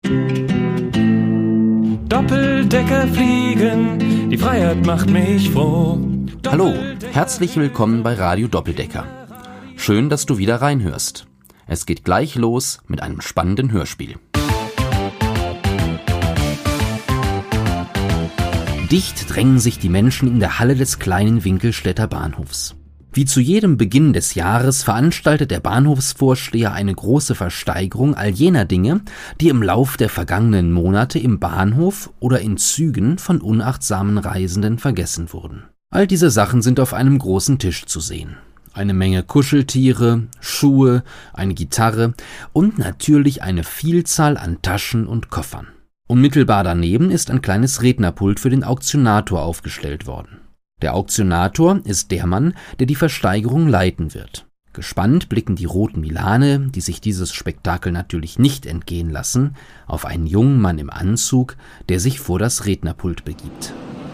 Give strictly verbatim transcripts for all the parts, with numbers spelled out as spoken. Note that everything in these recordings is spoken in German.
Doppeldecker fliegen, die Freiheit macht mich froh. Hallo, herzlich willkommen bei Radio Doppeldecker. Schön, dass du wieder reinhörst. Es geht gleich los mit einem spannenden Hörspiel. Dicht drängen sich die Menschen in der Halle des kleinen Winkelstädter Bahnhofs. Wie zu jedem Beginn des Jahres veranstaltet der Bahnhofsvorsteher eine große Versteigerung all jener Dinge, die im Lauf der vergangenen Monate im Bahnhof oder in Zügen von unachtsamen Reisenden vergessen wurden. All diese Sachen sind auf einem großen Tisch zu sehen. Eine Menge Kuscheltiere, Schuhe, eine Gitarre und natürlich eine Vielzahl an Taschen und Koffern. Unmittelbar daneben ist ein kleines Rednerpult für den Auktionator aufgestellt worden. Der Auktionator ist der Mann, der die Versteigerung leiten wird. Gespannt blicken die roten Milane, die sich dieses Spektakel natürlich nicht entgehen lassen, auf einen jungen Mann im Anzug, der sich vor das Rednerpult begibt.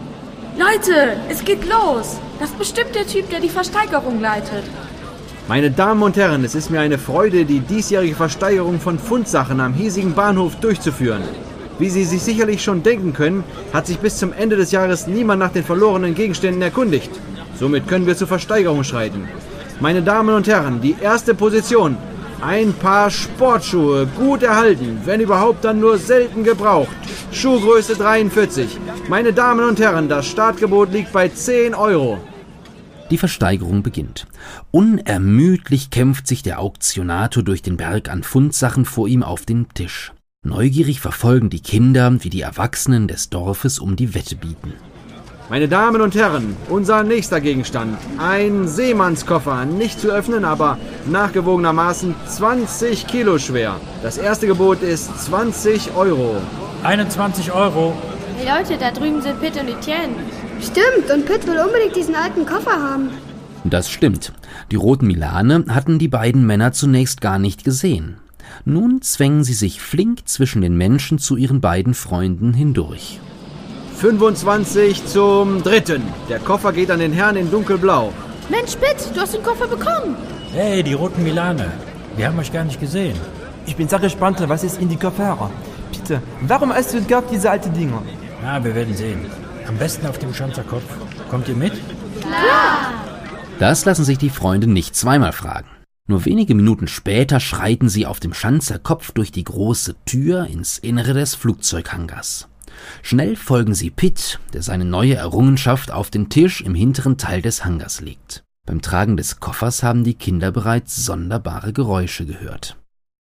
Leute, es geht los! Das ist bestimmt der Typ, der die Versteigerung leitet. Meine Damen und Herren, es ist mir eine Freude, die diesjährige Versteigerung von Fundsachen am hiesigen Bahnhof durchzuführen. Wie Sie sich sicherlich schon denken können, hat sich bis zum Ende des Jahres niemand nach den verlorenen Gegenständen erkundigt. Somit können wir zur Versteigerung schreiten. Meine Damen und Herren, die erste Position. Ein Paar Sportschuhe, gut erhalten, wenn überhaupt dann nur selten gebraucht. Schuhgröße dreiundvierzig. Meine Damen und Herren, das Startgebot liegt bei zehn Euro. Die Versteigerung beginnt. Unermüdlich kämpft sich der Auktionator durch den Berg an Fundsachen vor ihm auf den Tisch. Neugierig verfolgen die Kinder, wie die Erwachsenen des Dorfes um die Wette bieten. Meine Damen und Herren, unser nächster Gegenstand. Ein Seemannskoffer, nicht zu öffnen, aber nachgewogenermaßen zwanzig Kilo schwer. Das erste Gebot ist zwanzig Euro. einundzwanzig Euro. Hey Leute, da drüben sind Pitt und Etienne. Stimmt, und Pitt will unbedingt diesen alten Koffer haben. Das stimmt. Die roten Milane hatten die beiden Männer zunächst gar nicht gesehen. Nun zwängen sie sich flink zwischen den Menschen zu ihren beiden Freunden hindurch. fünfundzwanzig zum dritten. Der Koffer geht an den Herrn in dunkelblau. Mensch, Pitt, du hast den Koffer bekommen. Hey, die roten Milane. Wir haben euch gar nicht gesehen. Ich bin sehr gespannt, was ist in die Koffer. Bitte, warum hast du gar diese alten Dinger? Ja, wir werden sehen. Am besten auf dem Schanzerkopf. Kommt ihr mit? Klar! Das lassen sich die Freunde nicht zweimal fragen. Nur wenige Minuten später schreiten sie auf dem Schanzerkopf durch die große Tür ins Innere des Flugzeughangars. Schnell folgen sie Pitt, der seine neue Errungenschaft auf den Tisch im hinteren Teil des Hangars legt. Beim Tragen des Koffers haben die Kinder bereits sonderbare Geräusche gehört.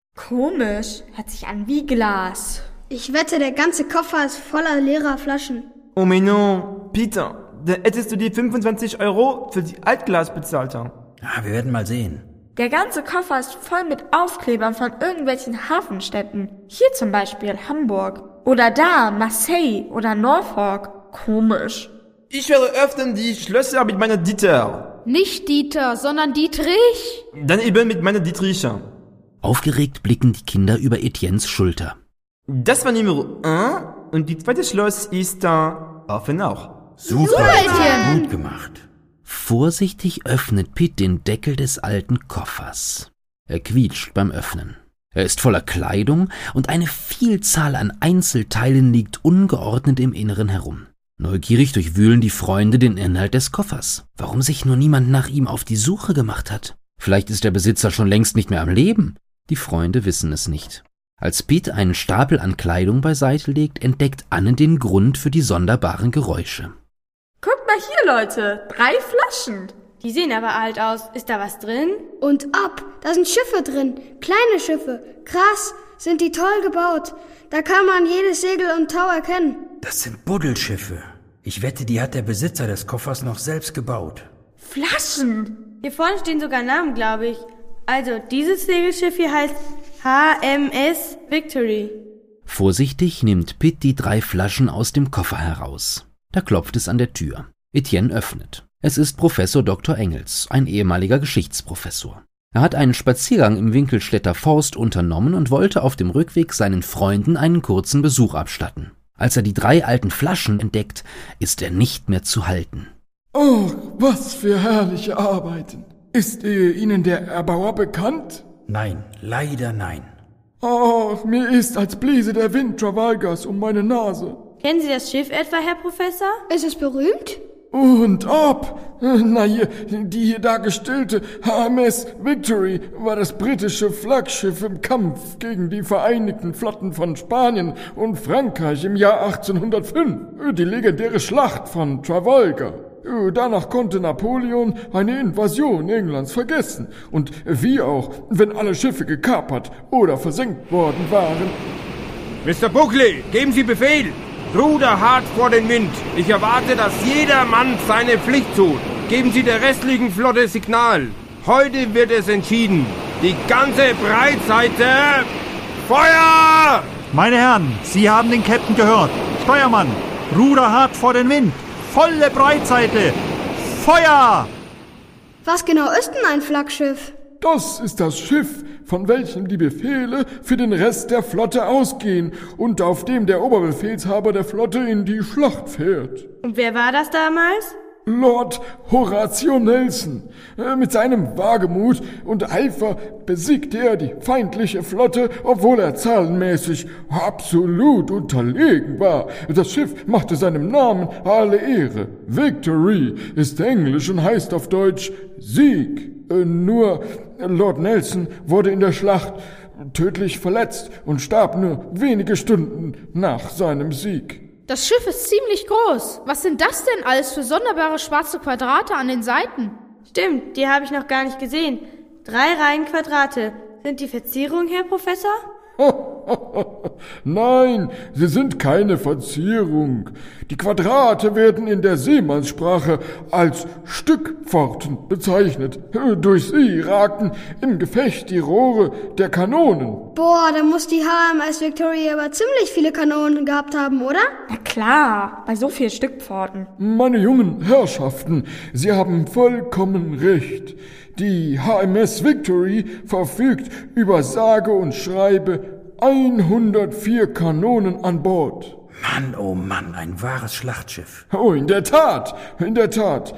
Komisch, hört sich an wie Glas. Ich wette, der ganze Koffer ist voller leerer Flaschen. Oh mais non, Peter, dann hättest du die fünfundzwanzig Euro für die Altglas bezahlt. Ja, wir werden mal sehen. Der ganze Koffer ist voll mit Aufklebern von irgendwelchen Hafenstädten. Hier zum Beispiel Hamburg. Oder da Marseille oder Norfolk. Komisch. Ich werde öffnen die Schlösser mit meiner Dieter. Nicht Dieter, sondern Dietrich. Dann eben mit meiner Dietrich. Aufgeregt blicken die Kinder über Etiennes Schulter. Das war Nummer eins und die zweite Schloss ist da offen auch. Super, Etienne. Gut gemacht. Vorsichtig öffnet Pitt den Deckel des alten Koffers. Er quietscht beim Öffnen. Er ist voller Kleidung und eine Vielzahl an Einzelteilen liegt ungeordnet im Inneren herum. Neugierig durchwühlen die Freunde den Inhalt des Koffers. Warum sich nur niemand nach ihm auf die Suche gemacht hat? Vielleicht ist der Besitzer schon längst nicht mehr am Leben. Die Freunde wissen es nicht. Als Pitt einen Stapel an Kleidung beiseite legt, entdeckt Anne den Grund für die sonderbaren Geräusche. Guckt mal hier, Leute. Drei Flaschen. Die sehen aber alt aus. Ist da was drin? Und ab, da sind Schiffe drin. Kleine Schiffe. Krass, sind die toll gebaut. Da kann man jedes Segel und Tau erkennen. Das sind Buddelschiffe. Ich wette, die hat der Besitzer des Koffers noch selbst gebaut. Flaschen. Hier vorne stehen sogar Namen, glaube ich. Also, dieses Segelschiff hier heißt H M S Victory. Vorsichtig nimmt Pitt die drei Flaschen aus dem Koffer heraus. Da klopft es an der Tür. Etienne öffnet. Es ist Professor Doktor Engels, ein ehemaliger Geschichtsprofessor. Er hat einen Spaziergang im Winkelstädter Forst unternommen und wollte auf dem Rückweg seinen Freunden einen kurzen Besuch abstatten. Als er die drei alten Flaschen entdeckt, ist er nicht mehr zu halten. Oh, was für herrliche Arbeiten! Ist äh, Ihnen der Erbauer bekannt? Nein, leider nein. Ach, mir ist, als bliese der Wind Trafalgars um meine Nase. Kennen Sie das Schiff etwa, Herr Professor? Ist es berühmt? Und ob? Na hier, die hier dargestellte H M S Victory war das britische Flaggschiff im Kampf gegen die Vereinigten Flotten von Spanien und Frankreich im Jahr achtzehnhundertfünf. Die legendäre Schlacht von Trafalgar. Danach konnte Napoleon eine Invasion Englands vergessen. Und wie auch, wenn alle Schiffe gekapert oder versenkt worden waren. Mister Buckley, geben Sie Befehl! Ruder hart vor den Wind. Ich erwarte, dass jeder Mann seine Pflicht tut. Geben Sie der restlichen Flotte Signal. Heute wird es entschieden. Die ganze Breitseite... Feuer! Meine Herren, Sie haben den Captain gehört. Steuermann, Ruder hart vor den Wind. Volle Breitseite. Feuer! Was genau ist denn ein Flaggschiff? Das ist das Schiff, von welchem die Befehle für den Rest der Flotte ausgehen und auf dem der Oberbefehlshaber der Flotte in die Schlacht fährt. Und wer war das damals? Lord Horatio Nelson. Mit seinem Wagemut und Eifer besiegte er die feindliche Flotte, obwohl er zahlenmäßig absolut unterlegen war. Das Schiff machte seinem Namen alle Ehre. Victory ist Englisch und heißt auf Deutsch Sieg. Nur Lord Nelson wurde in der Schlacht tödlich verletzt und starb nur wenige Stunden nach seinem Sieg. Das Schiff ist ziemlich groß. Was sind das denn alles für sonderbare schwarze Quadrate an den Seiten? Stimmt, die habe ich noch gar nicht gesehen. Drei Reihen Quadrate. Sind die Verzierungen, Herr Professor? Nein, sie sind keine Verzierung. Die Quadrate werden in der Seemannssprache als Stückpforten bezeichnet. Durch sie ragten im Gefecht die Rohre der Kanonen. Boah, da muss die H M S Victory aber ziemlich viele Kanonen gehabt haben, oder? Na klar, bei so vielen Stückpforten. Meine jungen Herrschaften, Sie haben vollkommen recht. Die H M S Victory verfügt über sage und schreibe hundertvier Kanonen an Bord. Mann, oh Mann, ein wahres Schlachtschiff. Oh, in der Tat, in der Tat.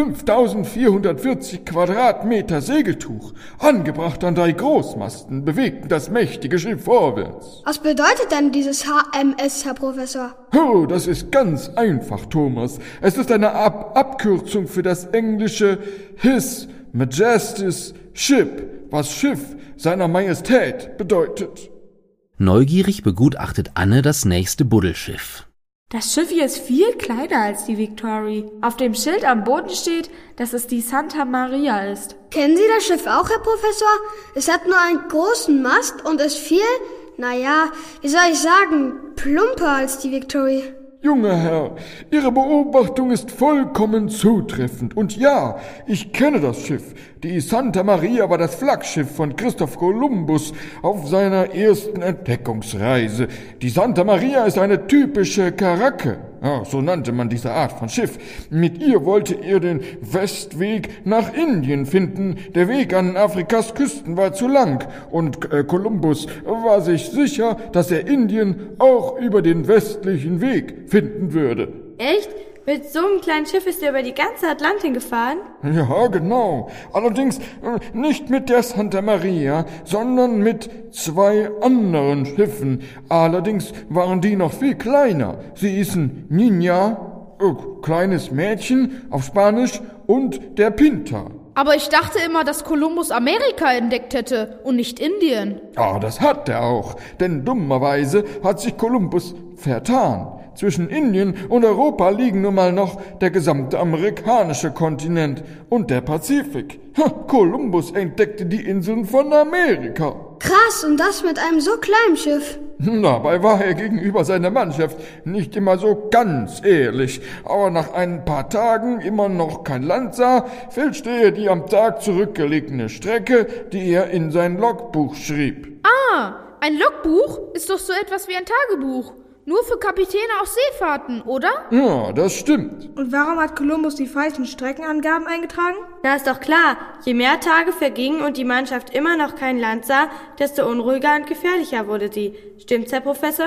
fünftausendvierhundertvierzig Quadratmeter Segeltuch, angebracht an drei Großmasten, bewegten das mächtige Schiff vorwärts. Was bedeutet denn dieses H M S, Herr Professor? Oh, das ist ganz einfach, Thomas. Es ist eine Ab- Abkürzung für das englische His Majesty's Ship, was Schiff seiner Majestät bedeutet. Neugierig begutachtet Anne das nächste Buddelschiff. Das Schiff hier ist viel kleiner als die Victory. Auf dem Schild am Boden steht, dass es die Santa Maria ist. Kennen Sie das Schiff auch, Herr Professor? Es hat nur einen großen Mast und ist viel, naja, wie soll ich sagen, plumper als die Victory. Junger Herr, Ihre Beobachtung ist vollkommen zutreffend. Und ja, ich kenne das Schiff. Die Santa Maria war das Flaggschiff von Christoph Kolumbus auf seiner ersten Entdeckungsreise. Die Santa Maria ist eine typische Karacke. Ja, so nannte man diese Art von Schiff. Mit ihr wollte er den Westweg nach Indien finden. Der Weg an Afrikas Küsten war zu lang und äh, Kolumbus war sich sicher, dass er Indien auch über den westlichen Weg finden würde. Echt? Mit so einem kleinen Schiff ist er über die ganze Atlantik gefahren? Ja, genau. Allerdings äh, nicht mit der Santa Maria, sondern mit zwei anderen Schiffen. Allerdings waren die noch viel kleiner. Sie hießen Niña, äh, kleines Mädchen auf Spanisch, und der Pinta. Aber ich dachte immer, dass Kolumbus Amerika entdeckt hätte und nicht Indien. Ja, das hat er auch. Denn dummerweise hat sich Kolumbus vertan. Zwischen Indien und Europa liegen nun mal noch der gesamte amerikanische Kontinent und der Pazifik. Kolumbus entdeckte die Inseln von Amerika. Krass, und das mit einem so kleinen Schiff. Dabei war er gegenüber seiner Mannschaft nicht immer so ganz ehrlich. Aber nach ein paar Tagen immer noch kein Land sah, fälschte er die am Tag zurückgelegene Strecke, die er in sein Logbuch schrieb. Ah, ein Logbuch ist doch so etwas wie ein Tagebuch. Nur für Kapitäne auf Seefahrten, oder? Ja, das stimmt. Und warum hat Kolumbus die falschen Streckenangaben eingetragen? Na, ist doch klar. Je mehr Tage vergingen und die Mannschaft immer noch kein Land sah, desto unruhiger und gefährlicher wurde sie. Stimmt's, Herr Professor?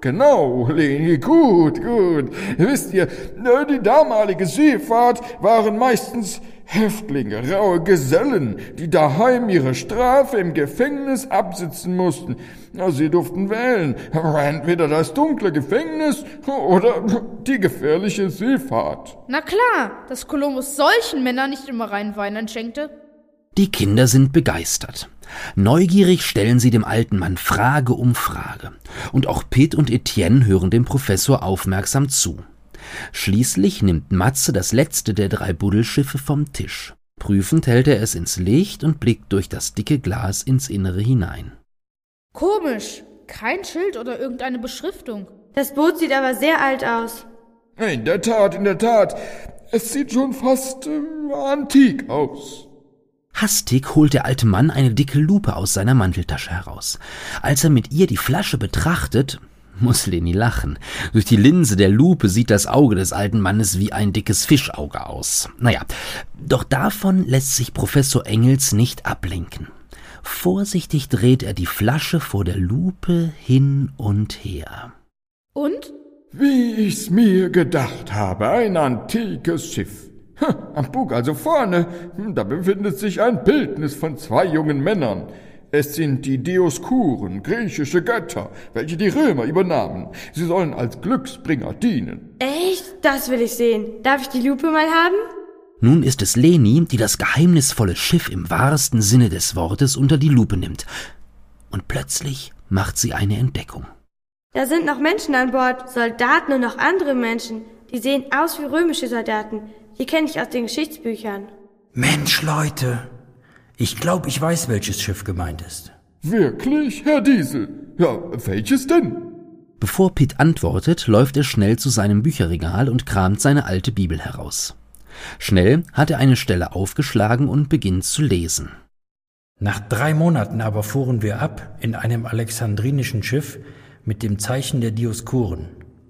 Genau, Leni, gut, gut. Wisst ihr, die damalige Seefahrt waren meistens Häftlinge, raue Gesellen, die daheim ihre Strafe im Gefängnis absitzen mussten. Sie durften wählen, entweder das dunkle Gefängnis oder die gefährliche Seefahrt. Na klar, dass Kolumbus solchen Männern nicht immer reinen Wein einschenkte. Die Kinder sind begeistert. Neugierig stellen sie dem alten Mann Frage um Frage. Und auch Pitt und Etienne hören dem Professor aufmerksam zu. Schließlich nimmt Matze das letzte der drei Buddelschiffe vom Tisch. Prüfend hält er es ins Licht und blickt durch das dicke Glas ins Innere hinein. Komisch, kein Schild oder irgendeine Beschriftung. Das Boot sieht aber sehr alt aus. In der Tat, in der Tat. Es sieht schon fast äh, antik aus. Hastig holt der alte Mann eine dicke Lupe aus seiner Manteltasche heraus. Als er mit ihr die Flasche betrachtet, muss Leni lachen. Durch die Linse der Lupe sieht das Auge des alten Mannes wie ein dickes Fischauge aus. Naja, doch davon lässt sich Professor Engels nicht ablenken. Vorsichtig dreht er die Flasche vor der Lupe hin und her. Und? Wie ich's mir gedacht habe, ein antikes Schiff. Am Bug, also vorne, da befindet sich ein Bildnis von zwei jungen Männern. Es sind die Dioskuren, griechische Götter, welche die Römer übernahmen. Sie sollen als Glücksbringer dienen. Echt? Das will ich sehen. Darf ich die Lupe mal haben? Nun ist es Leni, die das geheimnisvolle Schiff im wahrsten Sinne des Wortes unter die Lupe nimmt. Und plötzlich macht sie eine Entdeckung. Da sind noch Menschen an Bord, Soldaten und noch andere Menschen. Die sehen aus wie römische Soldaten. Die kenne ich aus den Geschichtsbüchern. Mensch, Leute, ich glaube, ich weiß, welches Schiff gemeint ist. Wirklich, Herr Diesel? Ja, welches denn? Bevor Pitt antwortet, läuft er schnell zu seinem Bücherregal und kramt seine alte Bibel heraus. Schnell hat er eine Stelle aufgeschlagen und beginnt zu lesen. Nach drei Monaten aber fuhren wir ab in einem alexandrinischen Schiff mit dem Zeichen der Dioskuren,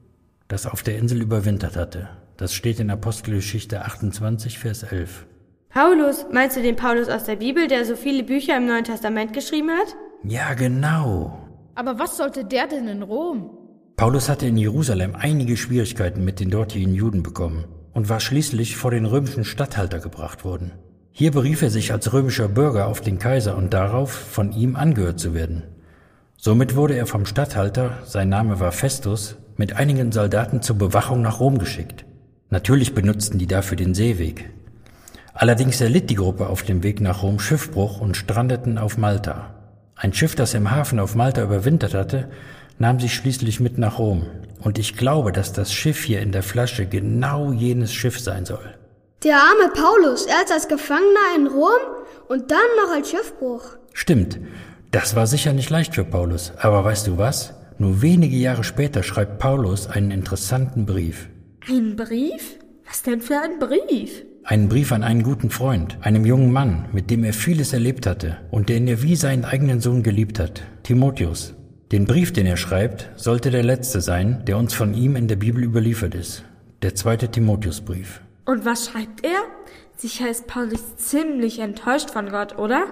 das auf der Insel überwintert hatte. Das steht in Apostelgeschichte achtundzwanzig, Vers elf. Paulus, meinst du den Paulus aus der Bibel, der so viele Bücher im Neuen Testament geschrieben hat? Ja, genau. Aber was sollte der denn in Rom? Paulus hatte in Jerusalem einige Schwierigkeiten mit den dortigen Juden bekommen und war schließlich vor den römischen Statthalter gebracht worden. Hier berief er sich als römischer Bürger auf den Kaiser und darauf, von ihm angehört zu werden. Somit wurde er vom Statthalter, sein Name war Festus, mit einigen Soldaten zur Bewachung nach Rom geschickt. Natürlich benutzten die dafür den Seeweg. Allerdings erlitt die Gruppe auf dem Weg nach Rom Schiffbruch und strandeten auf Malta. Ein Schiff, das im Hafen auf Malta überwintert hatte, nahm sie schließlich mit nach Rom. Und ich glaube, dass das Schiff hier in der Flasche genau jenes Schiff sein soll. Der arme Paulus, erst als Gefangener in Rom und dann noch als Schiffbruch. Stimmt, das war sicher nicht leicht für Paulus. Aber weißt du was? Nur wenige Jahre später schreibt Paulus einen interessanten Brief. Ein Brief? Was denn für ein Brief? Einen Brief an einen guten Freund, einem jungen Mann, mit dem er vieles erlebt hatte und den er wie seinen eigenen Sohn geliebt hat, Timotheus. Den Brief, den er schreibt, sollte der letzte sein, der uns von ihm in der Bibel überliefert ist. Der zweite Timotheusbrief. Und was schreibt er? Sicher ist Paulus ziemlich enttäuscht von Gott, oder?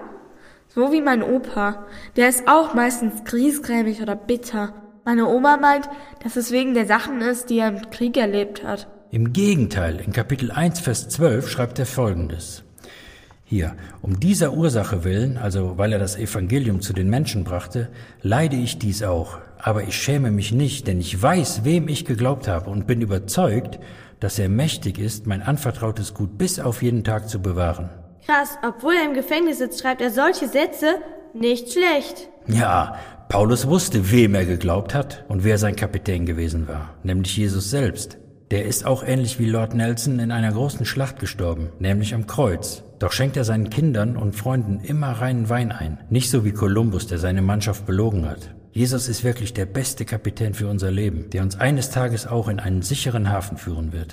So wie mein Opa. Der ist auch meistens griesgrämig oder bitter. Meine Oma meint, dass es wegen der Sachen ist, die er im Krieg erlebt hat. Im Gegenteil, in Kapitel eins, Vers zwölf schreibt er Folgendes. Hier, um dieser Ursache willen, also weil er das Evangelium zu den Menschen brachte, leide ich dies auch. Aber ich schäme mich nicht, denn ich weiß, wem ich geglaubt habe und bin überzeugt, dass er mächtig ist, mein anvertrautes Gut bis auf jeden Tag zu bewahren. Krass, obwohl er im Gefängnis sitzt, schreibt er solche Sätze. Nicht schlecht. Ja, Paulus wusste, wem er geglaubt hat und wer sein Kapitän gewesen war, nämlich Jesus selbst. Der ist auch ähnlich wie Lord Nelson in einer großen Schlacht gestorben, nämlich am Kreuz. Doch schenkt er seinen Kindern und Freunden immer reinen Wein ein, nicht so wie Kolumbus, der seine Mannschaft belogen hat. Jesus ist wirklich der beste Kapitän für unser Leben, der uns eines Tages auch in einen sicheren Hafen führen wird.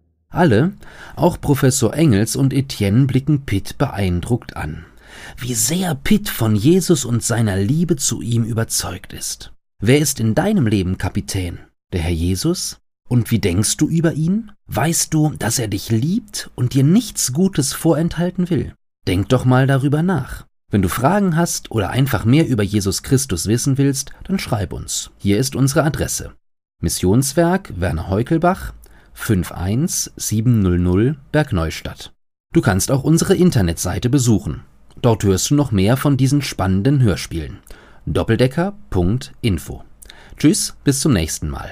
Alle, auch Professor Engels und Etienne, blicken Pitt beeindruckt an. Wie sehr Pitt von Jesus und seiner Liebe zu ihm überzeugt ist. Wer ist in deinem Leben Kapitän? Der Herr Jesus? Und wie denkst du über ihn? Weißt du, dass er dich liebt und dir nichts Gutes vorenthalten will? Denk doch mal darüber nach. Wenn du Fragen hast oder einfach mehr über Jesus Christus wissen willst, dann schreib uns. Hier ist unsere Adresse: Missionswerk Werner Heukelbach, fünf eins sieben null null Bergneustadt. Du kannst auch unsere Internetseite besuchen. Dort hörst du noch mehr von diesen spannenden Hörspielen. doppeldecker punkt info. Tschüss, bis zum nächsten Mal.